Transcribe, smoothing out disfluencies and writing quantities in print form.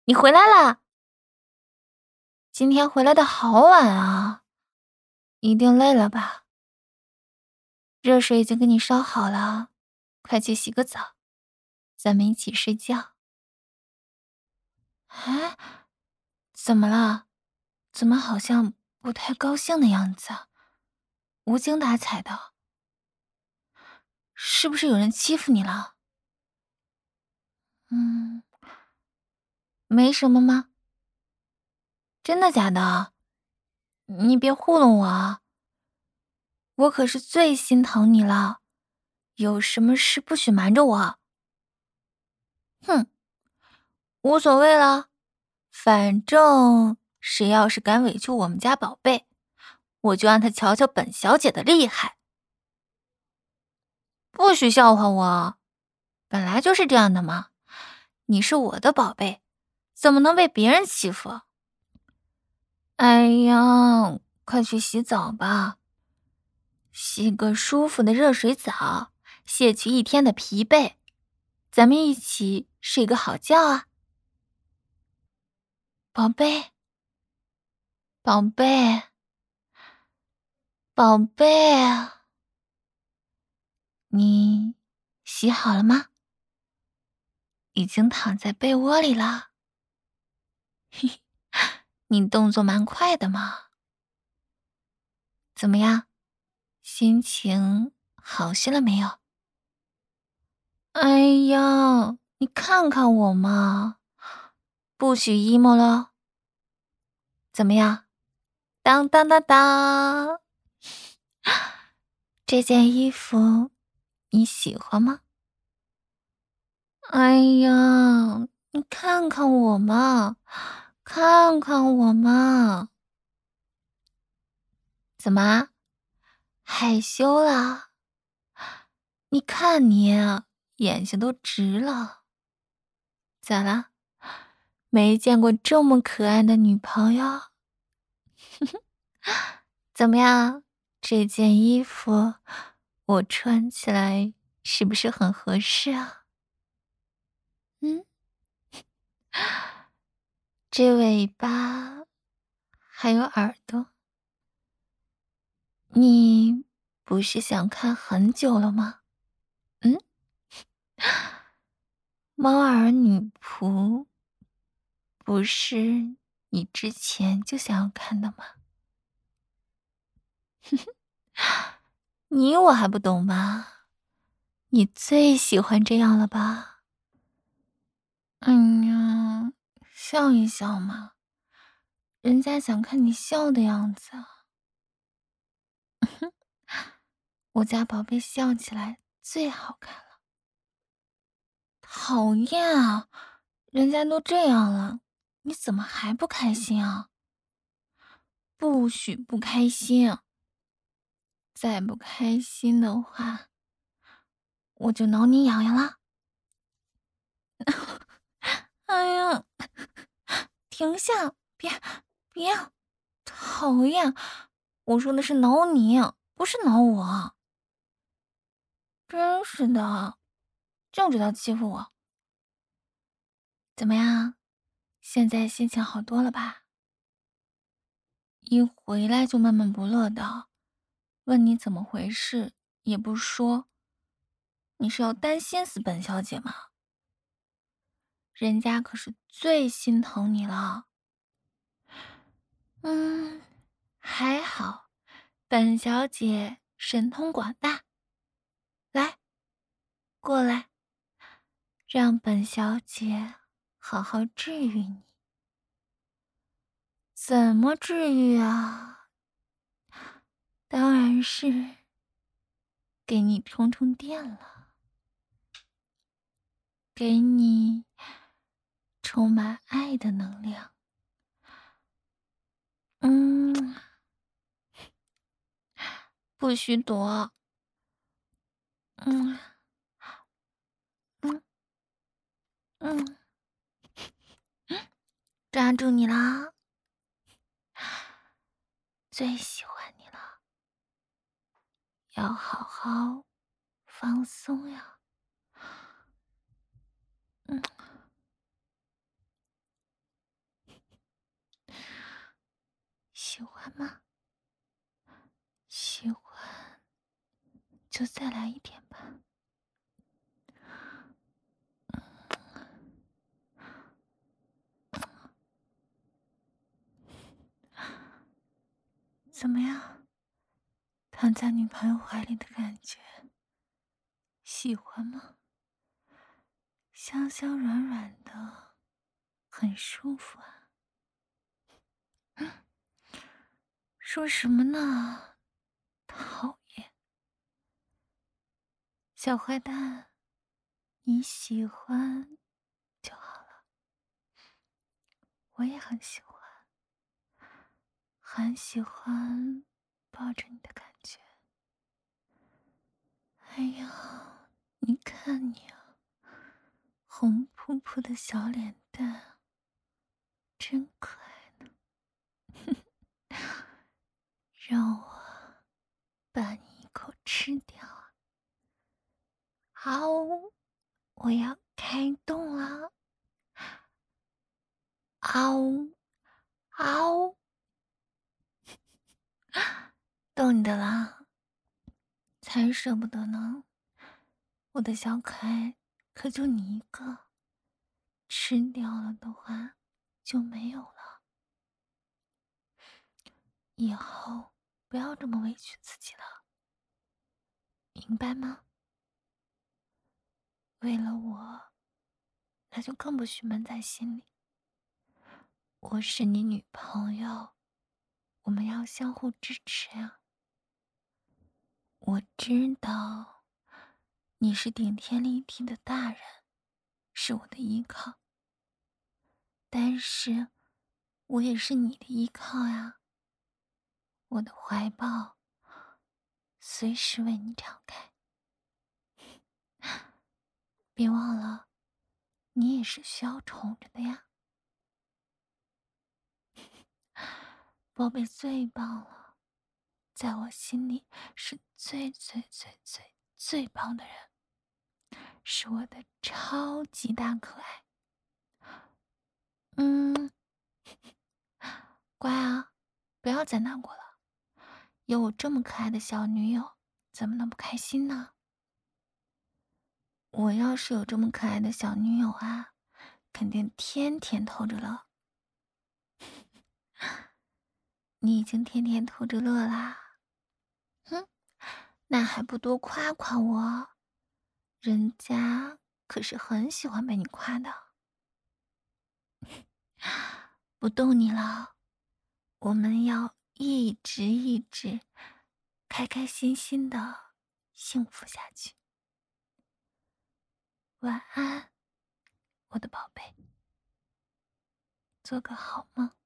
你回来啦！今天回来的好晚啊，一定累了吧？热水已经给你烧好了，快去洗个澡，咱们一起睡觉。哎，怎么了？怎么好像不太高兴的样子？无精打采的，是不是有人欺负你了？嗯，没什么吗？真的假的？你别糊弄我啊！我可是最心疼你了，有什么事不许瞒着我。哼，无所谓了，反正谁要是敢委屈我们家宝贝，我就让他瞧瞧本小姐的厉害。不许笑话我，本来就是这样的嘛。你是我的宝贝，怎么能被别人欺负？哎呀，快去洗澡吧，洗个舒服的热水澡，卸去一天的疲惫，咱们一起睡个好觉啊，宝贝，宝贝，宝贝啊，你洗好了吗？已经躺在被窝里了。嘿嘿，你动作蛮快的嘛。怎么样，心情好些了没有？哎呀，你看看我嘛，不许 emo 了。怎么样？当当当当，这件衣服你喜欢吗？哎呀，你看看我嘛，看看我嘛，怎么害羞啦？你看你眼睛都直了，咋啦？没见过这么可爱的女朋友？怎么样？这件衣服我穿起来是不是很合适啊？嗯，这尾巴还有耳朵，你不是想看很久了吗？嗯，猫耳女仆不是你之前就想要看的吗？你我还不懂吗？你最喜欢这样了吧？哎呀，笑一笑嘛，人家想看你笑的样子啊。我家宝贝笑起来最好看了。讨厌啊，人家都这样了，你怎么还不开心啊？不许不开心，再不开心的话，我就挠你痒痒了。哎呀，停下！别，讨厌！我说的是挠你，不是挠我。真是的，就知道欺负我。怎么样？现在心情好多了吧？一回来就闷闷不乐的，问你怎么回事也不说，你是要担心死本小姐吗？人家可是最心疼你了。嗯，还好，本小姐神通广大。来，过来，让本小姐好好治愈你。怎么治愈啊？当然是给你充充电了，给你充满爱的能量。嗯，不许躲。嗯嗯嗯，抓住你啦！最喜欢你了，要好好放松呀。嗯就再来一点吧。怎么样？躺在女朋友怀里的感觉，喜欢吗？香香软软的，很舒服啊。说什么呢？讨厌，小坏蛋，你喜欢就好了。我也很喜欢，很喜欢抱着你的感觉。哎呀，你看你啊，红扑扑的小脸蛋，真可爱呢。让我把你一口吃掉啊！好，我要开动了。嗷嗷，逗你的啦，才舍不得呢。我的小可爱可就你一个，吃掉了的话就没有了。以后不要这么委屈自己了，明白吗？为了我，那就更不许闷在心里。我是你女朋友，我们要相互支持啊。我知道你是顶天立地的大人，是我的依靠，但是我也是你的依靠呀。我的怀抱随时为你敞开，别忘了，你也是需要宠着的呀。宝贝最棒了，在我心里是最棒的人，是我的超级大可爱。乖啊，不要再难过了。有我这么可爱的小女友，怎么能不开心呢？我要是有这么可爱的小女友啊，肯定天天偷着乐。你已经天天偷着乐啦，哼，那还不多夸夸我？人家可是很喜欢被你夸的。不逗你了，我们要一直开开心心的幸福下去。晚安，我的宝贝，做个好梦。